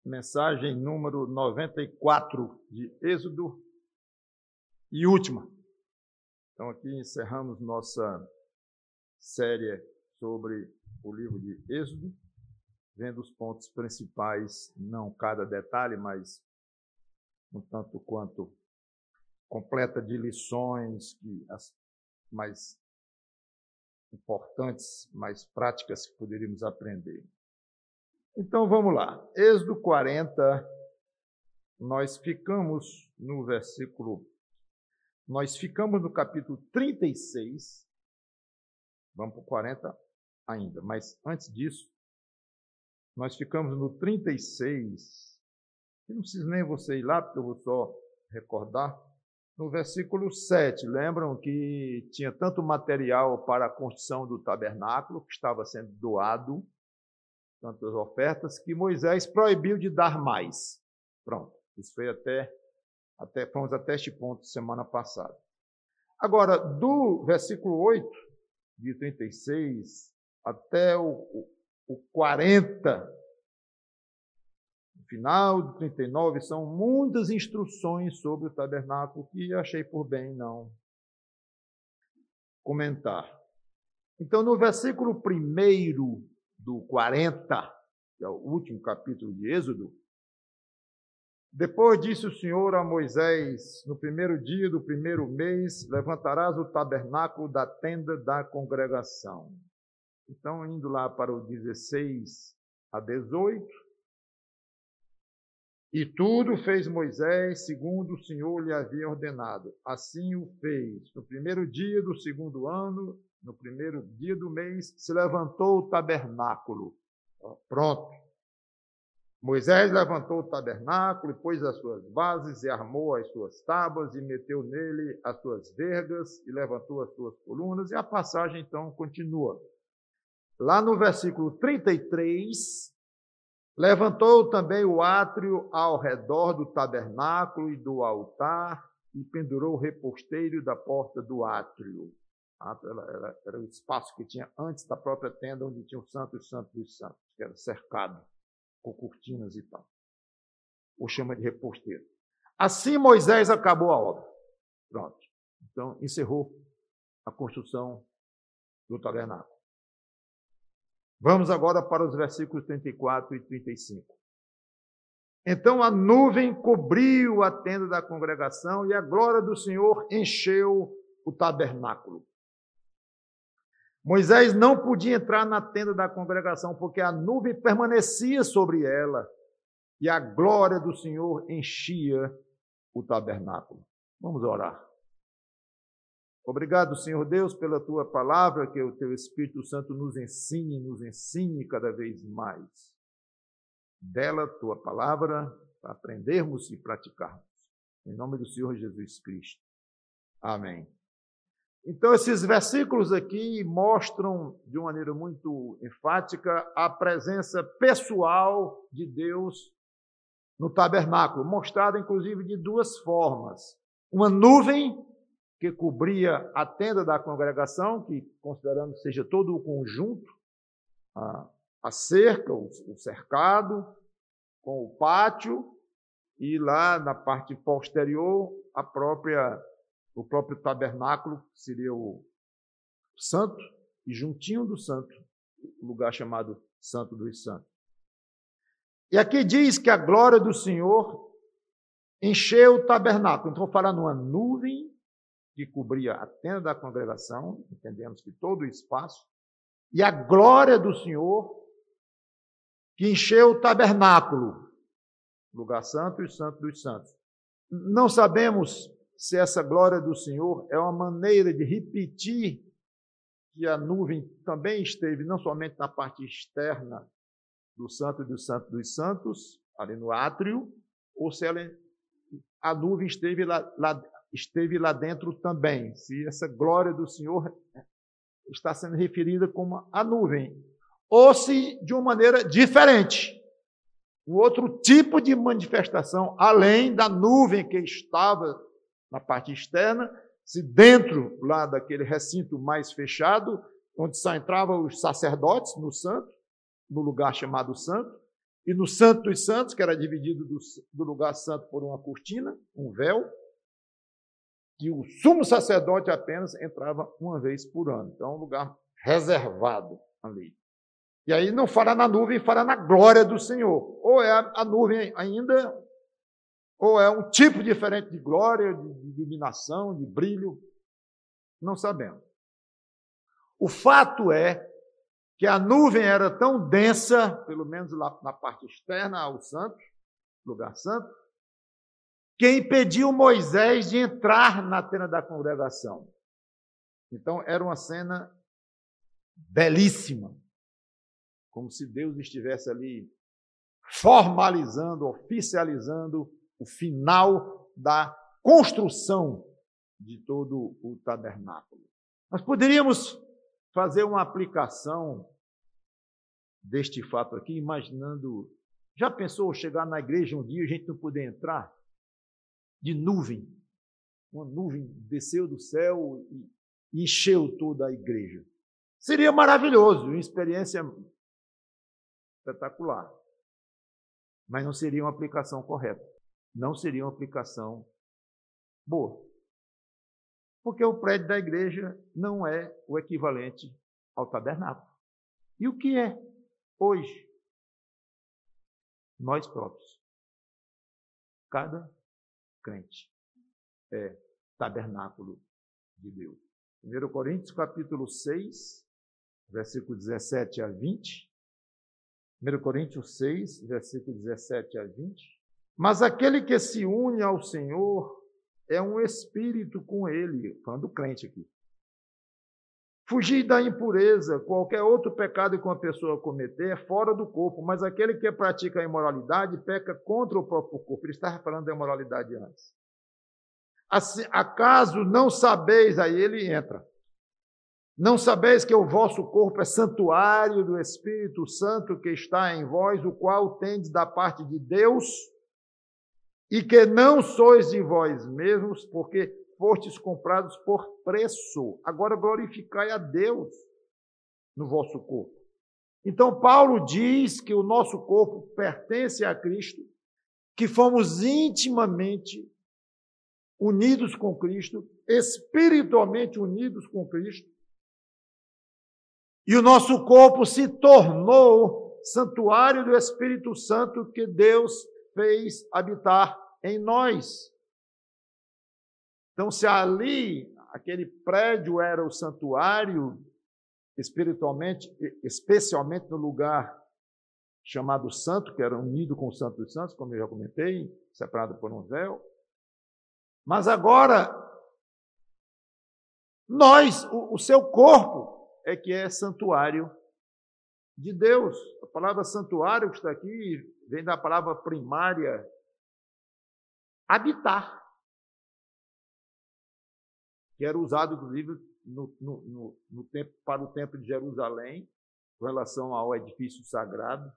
mensagem número 94 de Êxodo e última. Então, aqui encerramos nossa série sobre o livro de Êxodo, vendo os pontos principais, não cada detalhe, mas um tanto quanto completa de lições, que as mais importantes, mais práticas que poderíamos aprender. Então, vamos lá. Êxodo 40, nós ficamos no capítulo 36, vamos para o 40 ainda, mas antes disso, nós ficamos no 36, e não preciso nem você ir lá, porque eu vou só recordar, no versículo 7, lembram que tinha tanto material para a construção do tabernáculo, que estava sendo doado, tantas ofertas, que Moisés proibiu de dar mais. Pronto, isso foi fomos até este ponto semana passada. Agora, do versículo 8, de 36, até o 40, no final do 39, são muitas instruções sobre o tabernáculo que achei por bem não comentar. Então, no versículo 1 do 40, que é o último capítulo de Êxodo, depois disse o Senhor a Moisés, no primeiro dia do primeiro mês, levantarás o tabernáculo da tenda da congregação. Então, indo lá para o 16 a 18, e tudo fez Moisés segundo o Senhor lhe havia ordenado. Assim o fez. No primeiro dia do segundo ano, no primeiro dia do mês, se levantou o tabernáculo. Pronto. Moisés levantou o tabernáculo e pôs as suas bases e armou as suas tábuas e meteu nele as suas vergas e levantou as suas colunas. E a passagem, então, continua. Lá no versículo 33, levantou também o átrio ao redor do tabernáculo e do altar e pendurou o reposteiro da porta do átrio. Era o espaço que tinha antes da própria tenda, onde tinha o Santo e o Santo dos Santos, que era cercado com cortinas e tal. Ou chama de reposteiro. Assim Moisés acabou a obra. Pronto. Então, encerrou a construção do tabernáculo. Vamos agora para os versículos 34 e 35. Então a nuvem cobriu a tenda da congregação e a glória do Senhor encheu o tabernáculo. Moisés não podia entrar na tenda da congregação, porque a nuvem permanecia sobre ela e a glória do Senhor enchia o tabernáculo. Vamos orar. Obrigado, Senhor Deus, pela Tua palavra, que o Teu Espírito Santo nos ensine cada vez mais. Dela, Tua palavra, para aprendermos e praticarmos. Em nome do Senhor Jesus Cristo. Amém. Então, esses versículos aqui mostram, de uma maneira muito enfática, a presença pessoal de Deus no tabernáculo, mostrada, inclusive, de duas formas. Uma nuvem que cobria a tenda da congregação, que consideramos seja todo o conjunto, a cerca, o cercado, com o pátio, e lá na parte posterior, o próprio tabernáculo, que seria o santo, e juntinho do santo, o lugar chamado Santo dos Santos. E aqui diz que a glória do Senhor encheu o tabernáculo. Então, falar numa nuvem que cobria a tenda da congregação, entendemos que todo o espaço, e a glória do Senhor que encheu o tabernáculo, lugar santo e santo dos santos. Não sabemos se essa glória do Senhor é uma maneira de repetir que a nuvem também esteve não somente na parte externa do santo e do santo dos santos, ali no átrio, ou se a nuvem esteve lá dentro também, se essa glória do Senhor está sendo referida como a nuvem, ou se de uma maneira diferente, um outro tipo de manifestação, além da nuvem que estava na parte externa, se dentro lá daquele recinto mais fechado, onde só entravam os sacerdotes no santo, no lugar chamado santo, E no Santo dos Santos, que era dividido do lugar santo por uma cortina, um véu, que o sumo sacerdote apenas entrava uma vez por ano. Então, um lugar reservado ali. E aí não fará na nuvem, fará na glória do Senhor. Ou é a nuvem ainda, ou é um tipo diferente de glória, de iluminação, de brilho. Não sabemos. O fato é que a nuvem era tão densa, pelo menos lá na parte externa ao santo, lugar santo, que impediu Moisés de entrar na tenda da congregação. Então, era uma cena belíssima, como se Deus estivesse ali formalizando, oficializando o final da construção de todo o tabernáculo. Nós poderíamos fazer uma aplicação deste fato aqui, imaginando, já pensou chegar na igreja um dia e a gente não poder entrar? De nuvem, uma nuvem desceu do céu e encheu toda a igreja. Seria maravilhoso, uma experiência espetacular. Mas não seria uma aplicação correta. Não seria uma aplicação boa. Porque o prédio da igreja não é o equivalente ao tabernáculo. E o que é hoje? Nós próprios. Cada crente é tabernáculo de Deus. 1 Coríntios, capítulo 6, versículo 17 a 20. 1 Coríntios 6, versículo 17 a 20. Mas aquele que se une ao Senhor é um espírito com ele, falando do crente aqui. Fugir da impureza, qualquer outro pecado que uma pessoa cometer é fora do corpo, mas aquele que pratica a imoralidade peca contra o próprio corpo. Ele estava falando da imoralidade antes. Assim, acaso não sabeis, aí ele entra, não sabeis que o vosso corpo é santuário do Espírito Santo que está em vós, o qual tendes da parte de Deus, e que não sois de vós mesmos, porque fostes comprados por preço. Agora glorificai a Deus no vosso corpo. Então Paulo diz que o nosso corpo pertence a Cristo, que fomos intimamente unidos com Cristo, espiritualmente unidos com Cristo, e o nosso corpo se tornou santuário do Espírito Santo que Deus fez habitar em nós. Então, se ali, aquele prédio era o santuário, espiritualmente, especialmente no lugar chamado santo, que era unido com o Santo dos Santos, como eu já comentei, separado por um véu. Mas agora, nós, o seu corpo, é que é santuário de Deus. A palavra santuário que está aqui vem da palavra primária, habitar, que era usado, inclusive, no tempo, para o templo de Jerusalém, com relação ao edifício sagrado.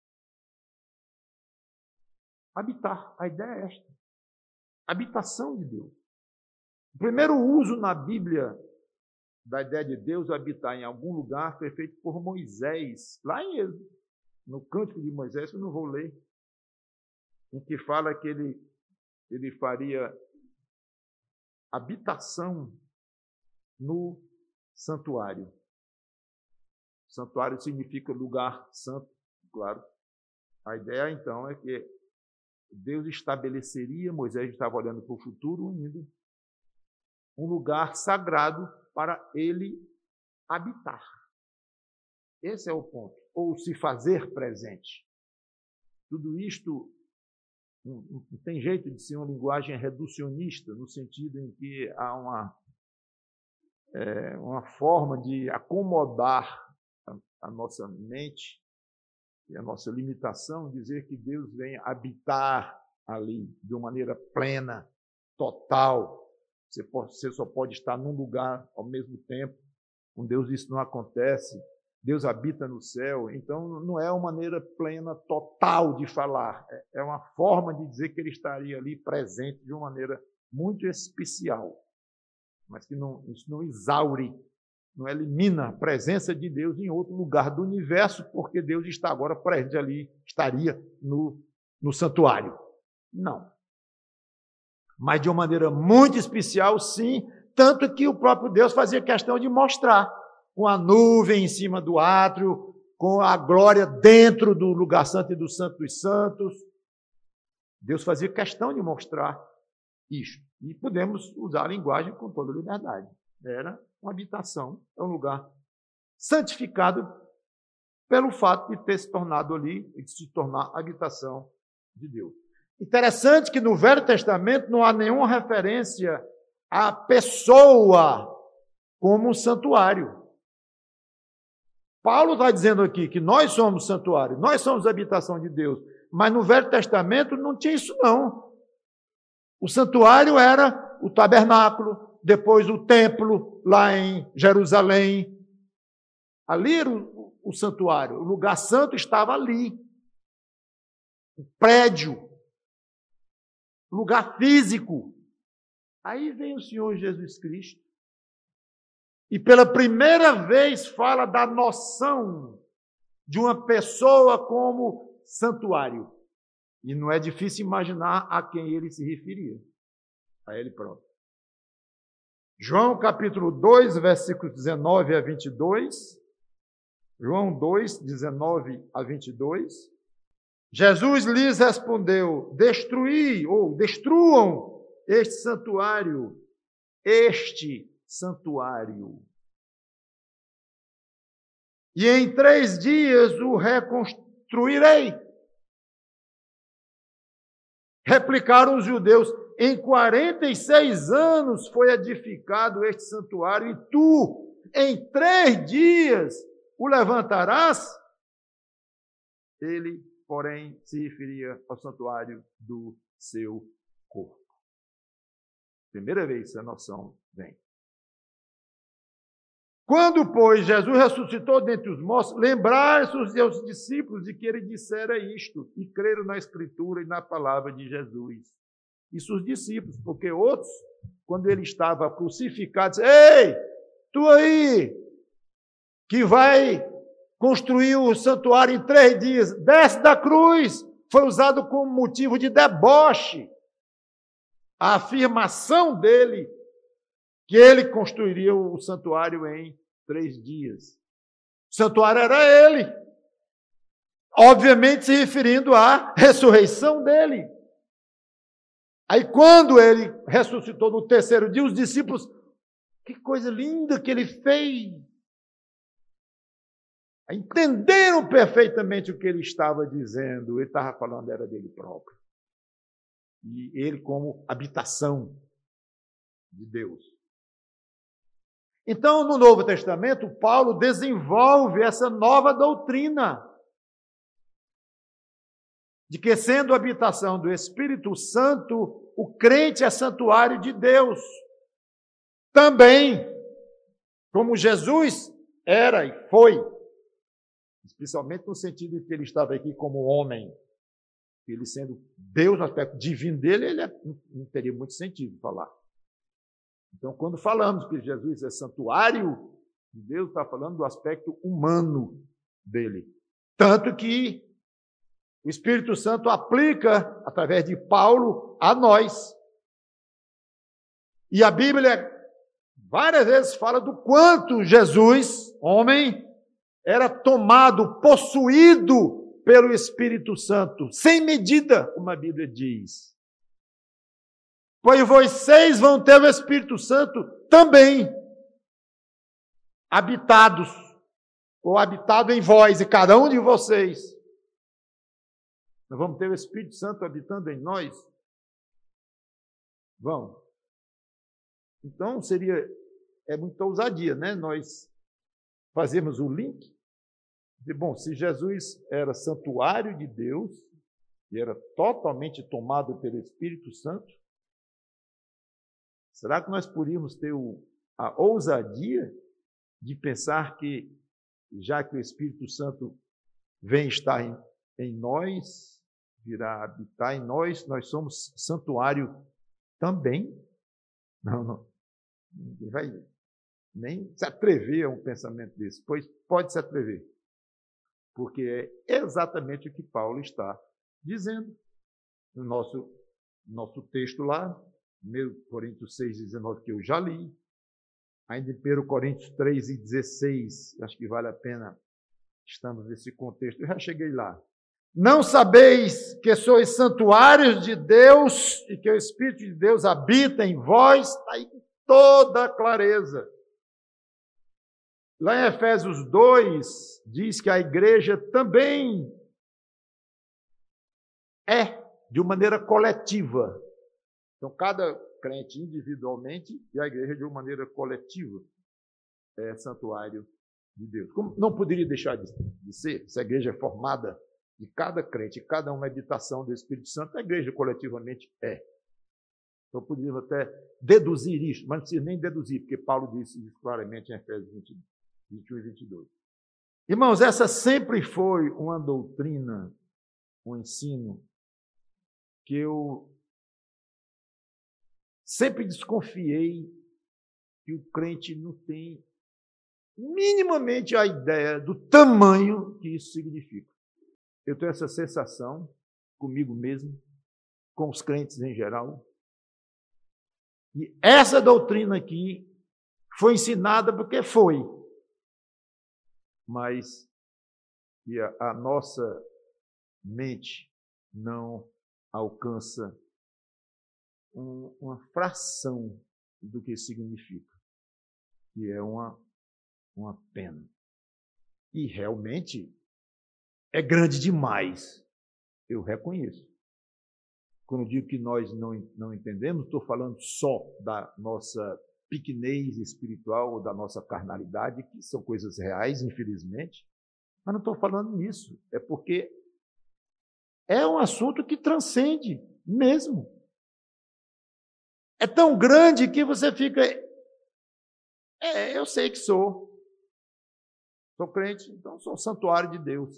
Habitar, a ideia é esta. Habitação de Deus. O primeiro uso na Bíblia da ideia de Deus habitar em algum lugar foi feito por Moisés, lá em Êxodo, no Cântico de Moisés, que eu não vou ler, em que fala que ele faria habitação no santuário. Santuário significa lugar santo, claro. A ideia, então, é que Deus estabeleceria, Moisés estava olhando para o futuro ainda, um lugar sagrado para ele habitar. Esse é o ponto. Ou se fazer presente. Tudo isto não tem jeito de ser uma linguagem reducionista, no sentido em que há uma forma de acomodar a nossa mente e a nossa limitação, dizer que Deus vem habitar ali de uma maneira plena, total. Você só pode estar num lugar ao mesmo tempo. Com Deus isso não acontece. Deus habita no céu. Então, não é uma maneira plena, total de falar. É uma forma de dizer que ele estaria ali presente de uma maneira muito especial. Mas que isso não exaure não elimina a presença de Deus em outro lugar do universo, porque Deus está agora presente ali, estaria no santuário. Não. Mas de uma maneira muito especial, sim, tanto que o próprio Deus fazia questão de mostrar, com a nuvem em cima do átrio, com a glória dentro do lugar santo e do Santo dos Santos. Deus fazia questão de mostrar isto. E podemos usar a linguagem com toda liberdade. Era uma habitação, é um lugar santificado pelo fato de ter se tornado ali, de se tornar a habitação de Deus. Interessante que no Velho Testamento não há nenhuma referência à pessoa como um santuário. Paulo está dizendo aqui que nós somos santuário, nós somos a habitação de Deus, mas no Velho Testamento não tinha isso não. O santuário era o tabernáculo, depois o templo lá em Jerusalém. Ali era o santuário, o lugar santo estava ali. O prédio, lugar físico. Aí vem o Senhor Jesus Cristo e pela primeira vez fala da noção de uma pessoa como santuário. E não é difícil imaginar a quem ele se referia. A ele próprio. João capítulo 2, versículos 19 a 22. João 2, 19 a 22. Jesus lhes respondeu: destruam este santuário, e em 3 dias o reconstruirei. Replicaram os judeus: em 46 anos foi edificado este santuário, e tu, em 3 dias, o levantarás? Ele, porém, se referia ao santuário do seu corpo. Primeira vez essa noção vem. Quando, pois, Jesus ressuscitou dentre os mortos, lembraram-se os seus discípulos de que ele dissera isto, e creram na Escritura e na palavra de Jesus. Isso os discípulos, porque outros, quando ele estava crucificado, disseram: ei, tu aí, que vai construir o santuário em 3 dias, desce da cruz. Foi usado como motivo de deboche a afirmação dele que ele construiria o santuário em 3 dias. O santuário era ele, obviamente se referindo à ressurreição dele. Aí quando ele ressuscitou no 3º dia, os discípulos: que coisa linda que ele fez! Entenderam perfeitamente o que ele estava dizendo. Ele estava falando era dele próprio. E ele como habitação de Deus. Então, no Novo Testamento, Paulo desenvolve essa nova doutrina de que, sendo habitação do Espírito Santo, o crente é santuário de Deus. Também, como Jesus era e foi, especialmente no sentido de que ele estava aqui como homem, ele sendo Deus, no aspecto divino dele, ele não teria muito sentido falar. Então, quando falamos que Jesus é santuário de Deus, está falando do aspecto humano dele. Tanto que o Espírito Santo aplica, através de Paulo, a nós. E a Bíblia várias vezes fala do quanto Jesus, homem, era tomado, possuído pelo Espírito Santo, sem medida, como a Bíblia diz. Pois vocês vão ter o Espírito Santo também, habitados, ou habitado em vós, e cada um de vocês. Nós vamos ter o Espírito Santo habitando em nós? Vamos. Então, é muita ousadia, né? Nós fazemos o link de, bom, se Jesus era santuário de Deus, e era totalmente tomado pelo Espírito Santo, será que nós poderíamos ter a ousadia de pensar que, já que o Espírito Santo vem estar em nós, virá habitar em nós, nós somos santuário também? Não. Ninguém vai nem se atrever a um pensamento desse, pois pode se atrever, porque é exatamente o que Paulo está dizendo no nosso texto lá, 1 Coríntios 6,19, que eu já li, ainda em 1 Coríntios 3,16, acho que vale a pena, estamos nesse contexto, eu já cheguei lá. Não sabeis que sois santuários de Deus e que o Espírito de Deus habita em vós? Está aí com toda a clareza. Lá em Efésios 2, diz que a igreja também é de uma maneira coletiva. Então, cada crente individualmente e a igreja de uma maneira coletiva é santuário de Deus. Como não poderia deixar de ser, se a igreja é formada de cada crente, cada uma habitação do Espírito Santo, a igreja coletivamente é. Então, poderíamos até deduzir isso, mas não precisa nem deduzir, porque Paulo disse isso claramente em Efésios 21 e 22. Irmãos, essa sempre foi uma doutrina, um ensino, que eu sempre desconfiei que o crente não tem minimamente a ideia do tamanho que isso significa. Eu tenho essa sensação comigo mesmo, com os crentes em geral. E essa doutrina aqui foi ensinada porque foi. Mas e a nossa mente não alcança uma fração do que significa. E é uma pena. E realmente é grande demais, eu reconheço. Quando eu digo que nós não entendemos, estou falando só da nossa pequenez espiritual ou da nossa carnalidade, que são coisas reais, infelizmente, mas não estou falando nisso. É porque é um assunto que transcende mesmo. É tão grande que você fica... eu sei que sou. Sou crente, então sou um santuário de Deus.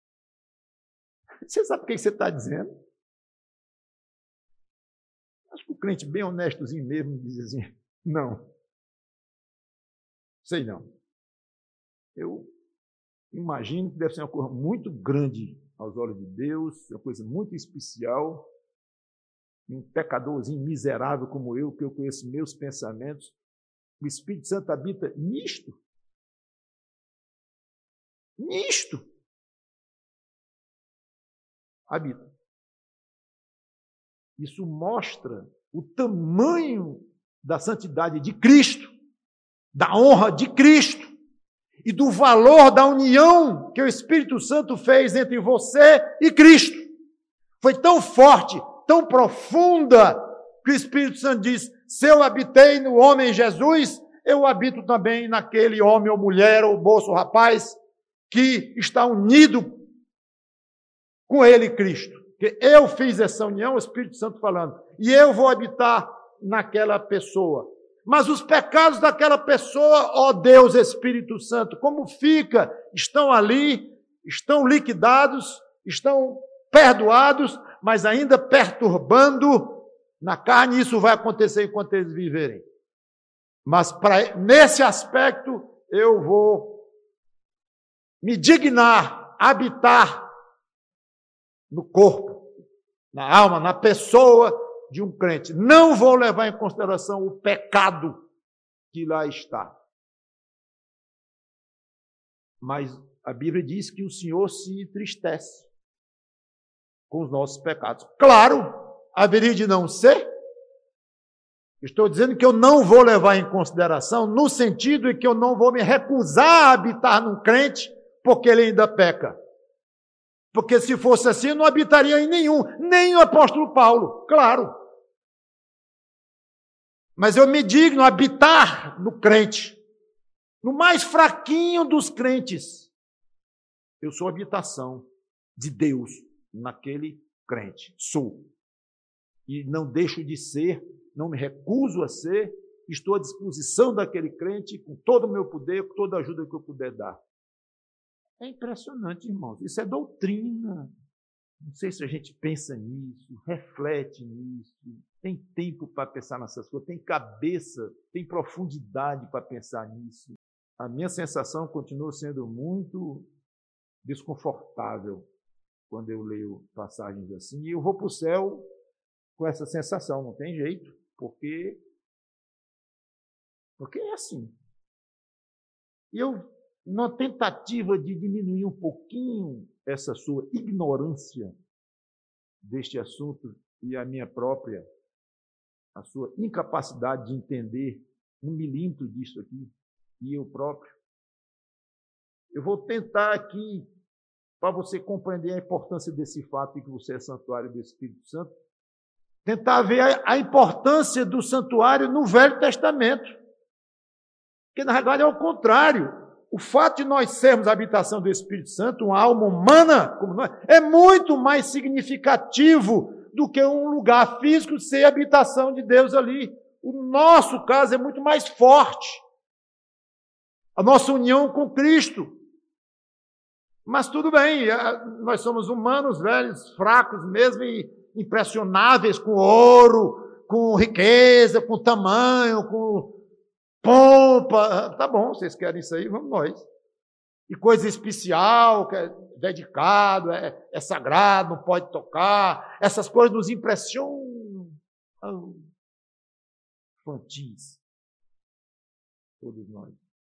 Você sabe o que você está dizendo? Acho que o crente bem honestozinho mesmo diz assim, não. Sei não. Eu imagino que deve ser uma coisa muito grande aos olhos de Deus, uma coisa muito especial. Um pecadorzinho miserável como eu, que eu conheço meus pensamentos, o Espírito Santo habita nisto. Nisto. Habita. Isso mostra o tamanho da santidade de Cristo, da honra de Cristo e do valor da união que o Espírito Santo fez entre você e Cristo. Foi tão forte, tão profunda, que o Espírito Santo diz, se eu habitei no homem Jesus, eu habito também naquele homem ou mulher ou moço ou rapaz que está unido com ele, Cristo. Porque eu fiz essa união, o Espírito Santo falando, e eu vou habitar naquela pessoa. Mas os pecados daquela pessoa, ó Deus Espírito Santo, como fica? Estão ali, estão liquidados, estão perdoados, mas ainda perturbando na carne, isso vai acontecer enquanto eles viverem. Mas nesse aspecto, eu vou me dignar, habitar no corpo, na alma, na pessoa de um crente. Não vou levar em consideração o pecado que lá está. Mas a Bíblia diz que o Senhor se entristece com os nossos pecados. Claro, haveria de não ser. Estou dizendo que eu não vou levar em consideração no sentido de que eu não vou me recusar a habitar num crente porque ele ainda peca. Porque se fosse assim, eu não habitaria em nenhum, nem o apóstolo Paulo, claro. Mas eu me digno habitar no crente, no mais fraquinho dos crentes. Eu sou habitação de Deus naquele crente, sou. E não deixo de ser, não me recuso a ser, estou à disposição daquele crente com todo o meu poder, com toda a ajuda que eu puder dar. É impressionante, irmãos. Isso é doutrina. Não sei se a gente pensa nisso, reflete nisso, tem tempo para pensar nessas coisas, tem cabeça, tem profundidade para pensar nisso. A minha sensação continua sendo muito desconfortável quando eu leio passagens assim, e eu vou para o céu com essa sensação, não tem jeito, porque é assim. E eu, na tentativa de diminuir um pouquinho essa sua ignorância deste assunto e a minha própria, a sua incapacidade de entender um milímetro disso aqui, e eu próprio, eu vou tentar aqui, para você compreender a importância desse fato de que você é santuário do Espírito Santo, tentar ver a importância do santuário no Velho Testamento. Porque, na realidade, é o contrário. O fato de nós sermos a habitação do Espírito Santo, uma alma humana como nós, é muito mais significativo do que um lugar físico ser a habitação de Deus ali. O nosso caso é muito mais forte. A nossa união com Cristo. Mas tudo bem, nós somos humanos, velhos, fracos mesmo, e impressionáveis com ouro, com riqueza, com tamanho, com pompa. Tá bom, vocês querem isso aí, vamos nós. E coisa especial, que é dedicado, é sagrado, não pode tocar. Essas coisas nos impressionam. Infantis. Todos nós.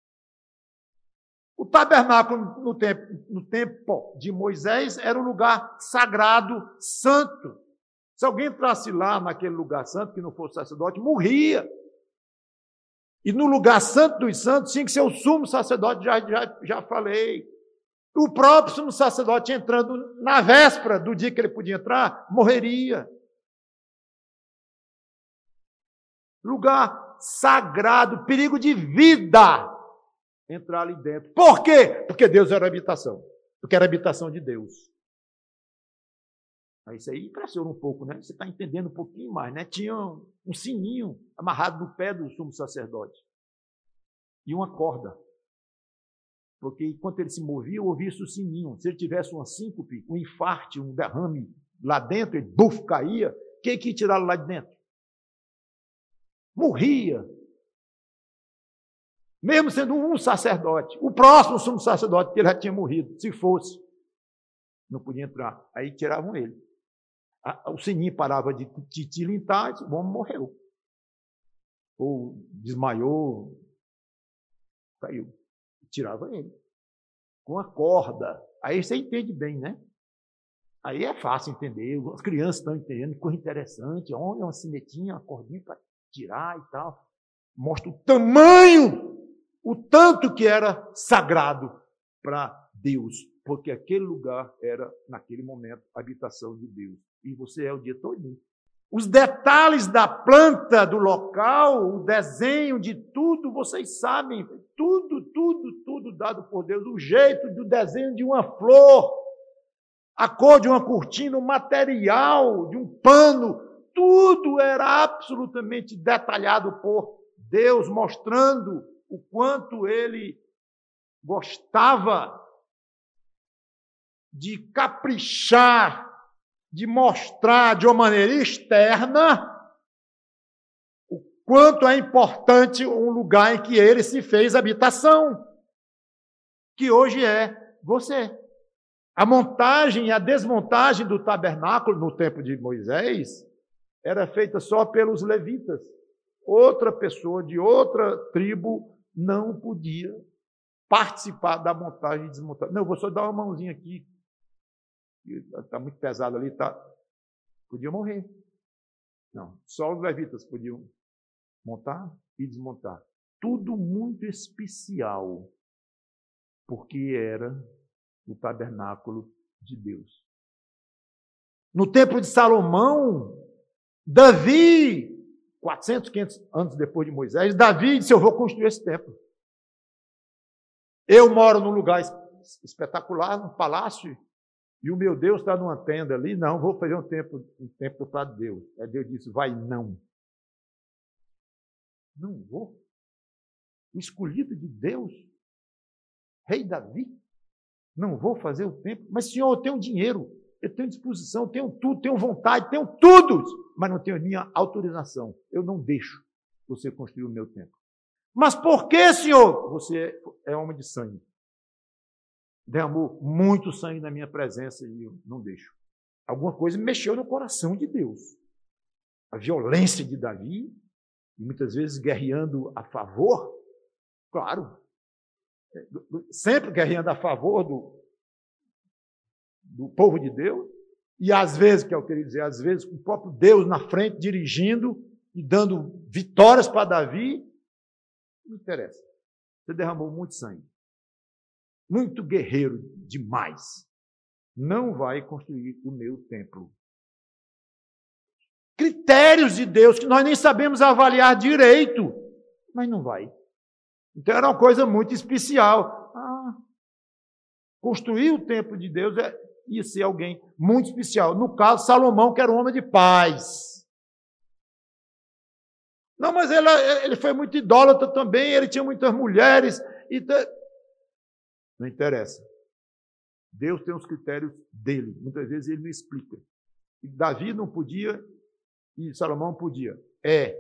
O tabernáculo no tempo de Moisés era um lugar sagrado, santo. Se alguém entrasse lá naquele lugar santo, que não fosse sacerdote, morria. E no lugar santo dos santos tinha que ser o sumo sacerdote, já falei. O próprio sumo sacerdote entrando na véspera do dia que ele podia entrar, morreria. Lugar sagrado, perigo de vida entrar ali dentro. Por quê? Porque Deus era a habitação. Porque era a habitação de Deus. Isso aí impressiona um pouco, né? Você está entendendo um pouquinho mais, né? Tinha um sininho amarrado no pé do sumo sacerdote. E uma corda. Porque enquanto ele se movia, eu ouvia o sininho. Se ele tivesse uma síncope, um infarte, um derrame lá dentro, ele caía, quem que ia tirá-lo lá de dentro? Morria. Mesmo sendo um sacerdote. O próximo sumo sacerdote, que ele já tinha morrido, se fosse. Não podia entrar. Aí tiravam ele. O sininho parava de titilintar e o homem morreu. Ou desmaiou, caiu. Tirava ele. Com a corda. Aí você entende bem, né? Aí é fácil entender. As crianças estão entendendo, coisa interessante. Olha, uma sinetinha, uma cordinha para tirar e tal. Mostra o tamanho, o tanto que era sagrado para Deus. Porque aquele lugar era, naquele momento, a habitação de Deus. E você é o dia todo. Os detalhes da planta, do local, o desenho de tudo, vocês sabem. Tudo dado por Deus. O jeito do desenho de uma flor, a cor de uma cortina, o material de um pano, tudo era absolutamente detalhado por Deus, mostrando o quanto ele gostava de caprichar, de mostrar de uma maneira externa o quanto é importante um lugar em que ele se fez habitação, que hoje é você. A montagem e a desmontagem do tabernáculo no tempo de Moisés era feita só pelos levitas. Outra pessoa de outra tribo não podia participar da montagem e desmontagem. Não, eu vou só dar uma mãozinha aqui. Está muito pesado ali, tá? Podia morrer. Não, só os levitas podiam montar e desmontar. Tudo muito especial, porque era o tabernáculo de Deus. No tempo de Salomão, Davi, 400, 500 anos depois de Moisés, Davi disse, eu vou construir esse templo. Eu moro num lugar espetacular, num palácio, e o meu Deus está numa tenda ali. Não, vou fazer um templo para Deus. Aí Deus disse, vai não. Não vou. O escolhido de Deus, rei Davi, não vou fazer o templo. Mas, Senhor, eu tenho dinheiro. Eu tenho disposição, tenho tudo, tenho vontade, tenho tudo, mas não tenho minha autorização. Eu não deixo você construir o meu templo. Mas por que, Senhor? Você é homem de sangue. Derramou muito sangue na minha presença e eu não deixo. Alguma coisa mexeu no coração de Deus. A violência de Davi, e muitas vezes guerreando a favor, claro, sempre guerreando a favor do povo de Deus, e às vezes, que eu queria dizer, às vezes com o próprio Deus na frente, dirigindo e dando vitórias para Davi, não interessa. Você derramou muito sangue. Muito guerreiro demais. Não vai construir o meu templo. Critérios de Deus que nós nem sabemos avaliar direito, mas não vai. Então era uma coisa muito especial. Construir o templo de Deus ia ser alguém muito especial. No caso, Salomão, que era um homem de paz. Não, mas ele foi muito idólatra também, ele tinha muitas mulheres. Não interessa. Deus tem os critérios dele. Muitas vezes ele não explica. E Davi não podia e Salomão podia. É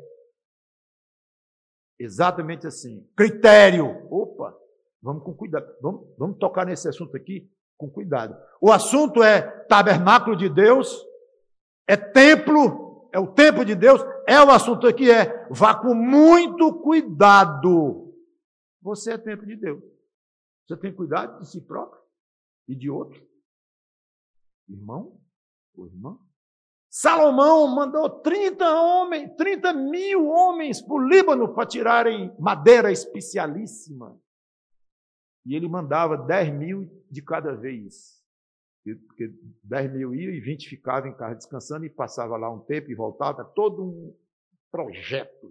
exatamente assim. Critério. Opa, vamos com cuidado. Vamos tocar nesse assunto aqui com cuidado. O assunto é tabernáculo de Deus, é templo, é o templo de Deus, é o assunto aqui, vá com muito cuidado. Você é templo de Deus. Você tem cuidado de si próprio e de outro? Irmão ou irmã? Salomão mandou 30 mil homens para o Líbano para tirarem madeira especialíssima. E ele mandava 10 mil de cada vez. Porque 10 mil ia e 20 ficavam em casa descansando e passava lá um tempo e voltava. Todo um projeto.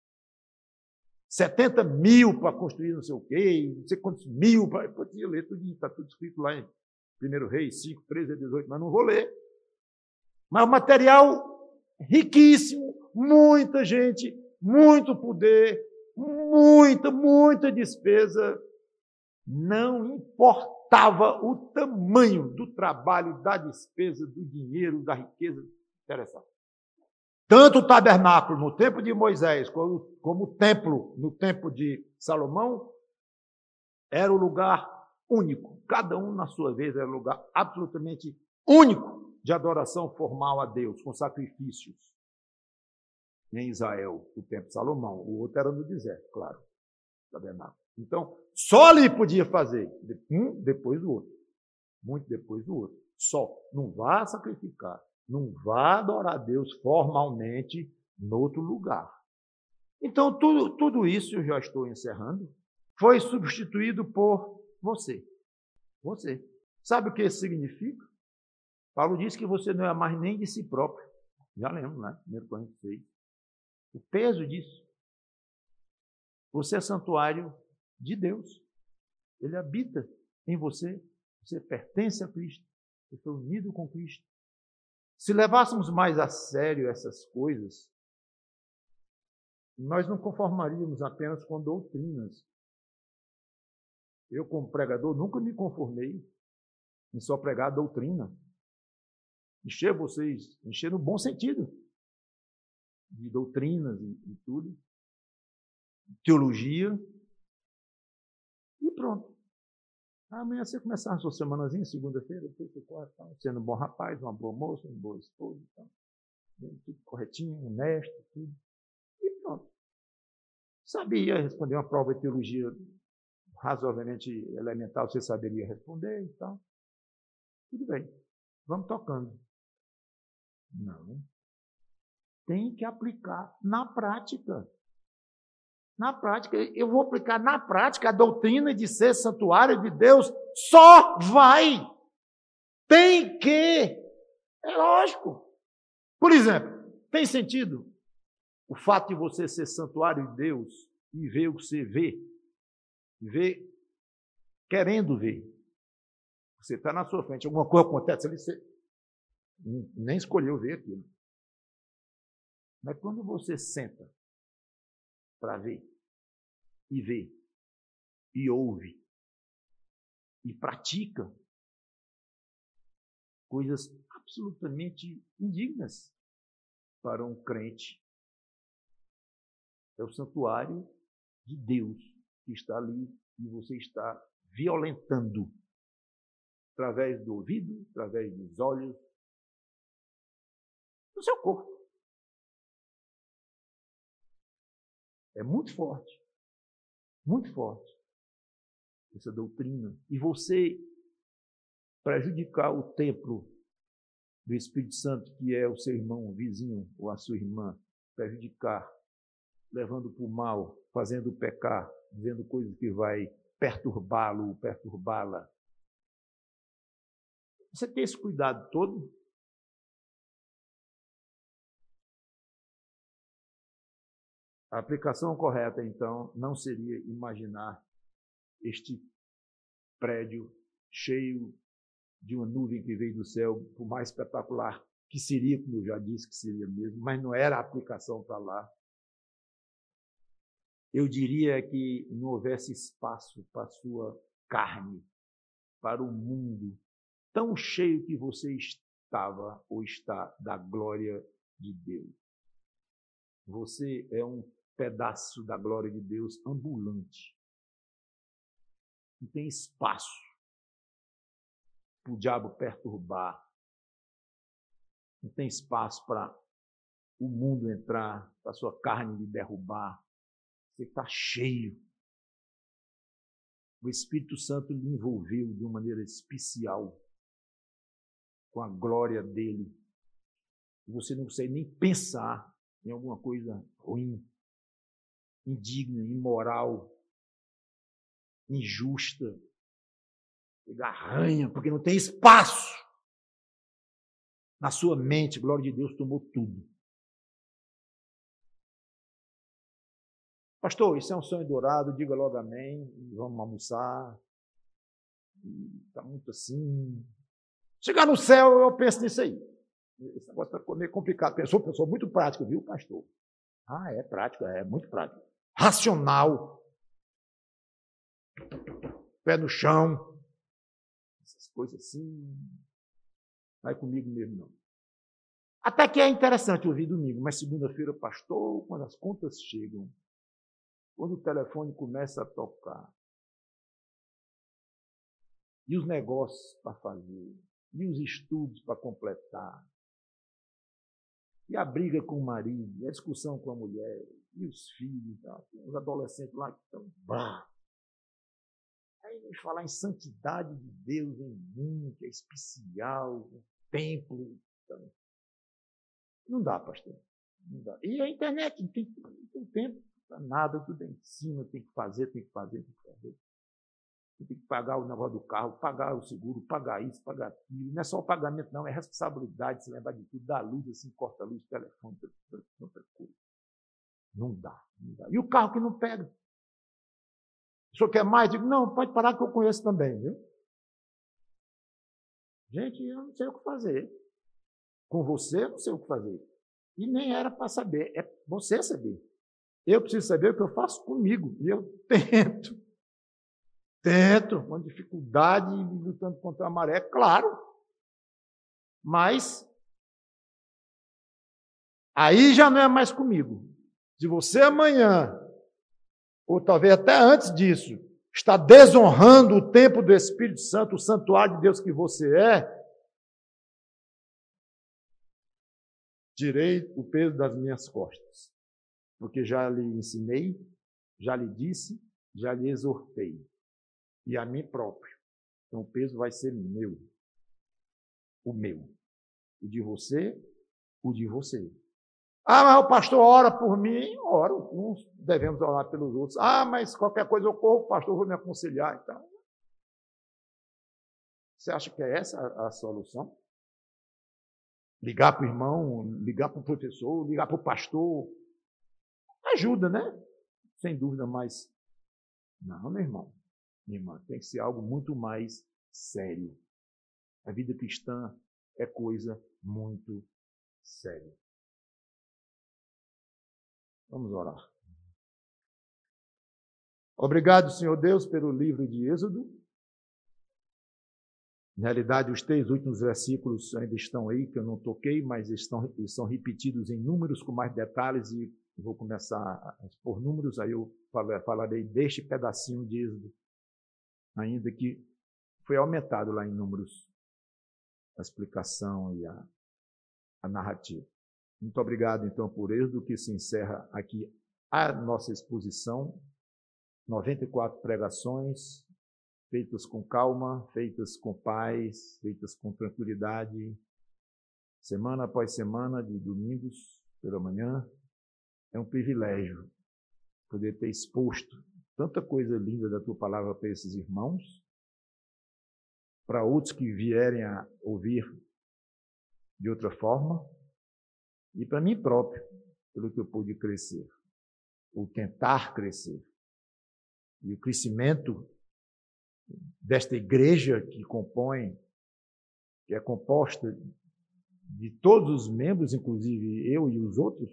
70 mil para construir não sei o quê, não sei quantos mil, eu tinha ler tudo, está tudo escrito lá em 1 Reis 5, 13 a 18, mas não vou ler. Mas o material riquíssimo, muita gente, muito poder, muita despesa. Não importava o tamanho do trabalho, da despesa, do dinheiro, da riqueza, interessava. Tanto o tabernáculo no tempo de Moisés, como o templo no tempo de Salomão, era um lugar único. Cada um, na sua vez, era um lugar absolutamente único de adoração formal a Deus, com sacrifícios. Em Israel, o templo de Salomão. O outro era no deserto, claro, o tabernáculo. Então, só ali podia fazer, um depois do outro. Muito depois do outro. Só. Não vá sacrificar. Não vá adorar a Deus formalmente em outro lugar. Então, tudo isso, eu já estou encerrando, foi substituído por você. Você. Sabe o que isso significa? Paulo diz que você não é mais nem de si próprio. Já lembro, né? 1 Coríntios 6. O peso disso. Você é santuário de Deus. Ele habita em você. Você pertence a Cristo. Você foi unido com Cristo. Se levássemos mais a sério essas coisas, nós não conformaríamos apenas com doutrinas. Eu, como pregador, nunca me conformei em só pregar a doutrina. Encher vocês, encher no bom sentido, de doutrinas e tudo, teologia, e pronto. Amanhã você começar a sua semanazinha, segunda-feira, terça, quarta, sendo um bom rapaz, uma boa moça, uma boa esposa, tudo corretinho, honesto, tudo. E pronto. Sabia responder uma prova de teologia razoavelmente elementar, você saberia responder e tal. Tudo bem. Vamos tocando. Não. Tem que aplicar na prática. Na prática, eu vou aplicar na prática a doutrina de ser santuário de Deus. Só vai. Tem que. É lógico. Por exemplo, tem sentido o fato de você ser santuário de Deus e ver o que você vê? Ver querendo ver. Você está na sua frente, alguma coisa acontece ali, você nem escolheu ver aquilo. Mas quando você senta para ver, e vê, e ouve, e pratica, coisas absolutamente indignas para um crente. É o santuário de Deus que está ali e você está violentando através do ouvido, através dos olhos, do seu corpo. É muito forte essa doutrina. E você prejudicar o templo do Espírito Santo, que é o seu irmão, o vizinho ou a sua irmã, prejudicar, levando para o mal, fazendo pecar, dizendo coisas que vai perturbá-lo, perturbá-la. Você tem esse cuidado todo? A aplicação correta, então, não seria imaginar este prédio cheio de uma nuvem que veio do céu, por mais espetacular que seria, como eu já disse que seria mesmo, mas não era a aplicação para lá. Eu diria que não houvesse espaço para a sua carne, para o mundo tão cheio que você estava ou está da glória de Deus. Você é um pedaço da glória de Deus ambulante. Não tem espaço para o diabo perturbar. Não tem espaço para o mundo entrar, para a sua carne lhe derrubar. Você está cheio. O Espírito Santo lhe envolveu de uma maneira especial com a glória dele. Você não consegue nem pensar em alguma coisa ruim, indigna, imoral, injusta. Ele arranha, porque não tem espaço na sua mente. A glória de Deus tomou tudo. Pastor, isso é um sonho dourado, diga logo amém, vamos almoçar. Está muito assim. Chegar no céu, eu penso nisso aí. Esse negócio está meio complicado. Pessoa muito prática, viu, pastor? Ah, é prático, é muito prático. Racional. Pé no chão. Essas coisas assim. Não é comigo mesmo, não. Até que é interessante ouvir domingo, mas segunda-feira, pastor, quando as contas chegam, quando o telefone começa a tocar, e os negócios para fazer, e os estudos para completar, e a briga com o marido, e a discussão com a mulher, e os filhos, tá? Os adolescentes lá que estão... Aí vamos falar em santidade de Deus em mim, que é especial, um templo. Então, não dá, pastor. Não dá. E a internet, não tem tempo para nada, tudo é em cima, tem que fazer. Tem que pagar o negócio do carro, pagar o seguro, pagar isso, pagar aquilo. Não é só o pagamento, não, é responsabilidade, se lembrar de tudo, da luz, assim, corta a luz, telefone, outra coisa. Não dá. E o carro que não pega? O senhor quer mais? Digo, não, pode parar que eu conheço também, viu? Gente, eu não sei o que fazer. Com você, eu não sei o que fazer. E nem era para saber, é você saber. Eu preciso saber o que eu faço comigo. E eu tento, com dificuldade, lutando contra a maré, claro. Mas aí já não é mais comigo. Se você amanhã, ou talvez até antes disso, está desonrando o templo do Espírito Santo, o santuário de Deus que você é, tirei o peso das minhas costas. Porque já lhe ensinei, já lhe disse, já lhe exortei. E a mim próprio. Então o peso vai ser meu. O meu. O de você, o de você. Ah, mas o pastor ora por mim. Oro. Uns devemos orar pelos outros. Ah, mas qualquer coisa eu corro, o pastor vai me aconselhar. Então, você acha que é essa a solução? Ligar para o irmão, ligar para o professor, ligar para o pastor. Ajuda, né? Sem dúvida, mas não, meu irmão. Minha irmã, tem que ser algo muito mais sério. A vida cristã é coisa muito séria. Vamos orar. Obrigado, Senhor Deus, pelo livro de Êxodo. Na realidade, os 3 últimos versículos ainda estão aí, que eu não toquei, mas estão repetidos em números com mais detalhes, e vou começar a expor números, aí eu falarei deste pedacinho de Êxodo, ainda que foi aumentado lá em números a explicação e a narrativa. Muito obrigado, então, por Êxodo, que se encerra aqui a nossa exposição. 94 pregações, feitas com calma, feitas com paz, feitas com tranquilidade, semana após semana, de domingos pela manhã. É um privilégio poder ter exposto tanta coisa linda da tua palavra para esses irmãos, para outros que vierem a ouvir de outra forma, e para mim próprio, pelo que eu pude crescer, ou tentar crescer. E o crescimento desta igreja que é composta de todos os membros, inclusive eu e os outros,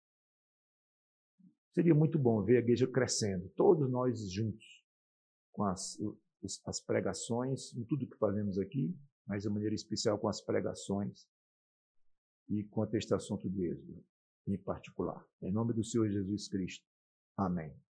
seria muito bom ver a igreja crescendo, todos nós juntos, com as pregações, em tudo que fazemos aqui, mas de maneira especial com as pregações e com este assunto de Êxodo, em particular. Em nome do Senhor Jesus Cristo. Amém.